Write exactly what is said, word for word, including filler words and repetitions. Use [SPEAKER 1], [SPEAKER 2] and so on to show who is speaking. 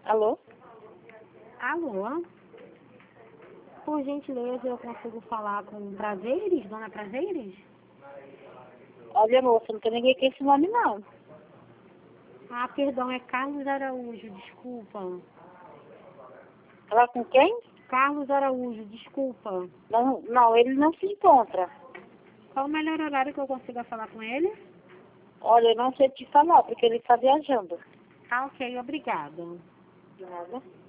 [SPEAKER 1] Alô?
[SPEAKER 2] Alô? Por gentileza, eu consigo falar com Prazeres, dona Prazeres?
[SPEAKER 1] Olha, moça, não tem ninguém com esse nome, não.
[SPEAKER 2] Ah, perdão, é Carlos Araújo, desculpa.
[SPEAKER 1] Falar com quem?
[SPEAKER 2] Carlos Araújo, desculpa.
[SPEAKER 1] Não, não, ele não se encontra.
[SPEAKER 2] Qual o melhor horário que eu consiga falar com ele?
[SPEAKER 1] Olha, eu não sei te falar, porque ele está viajando.
[SPEAKER 2] Ah, ok, obrigada.
[SPEAKER 1] De nada.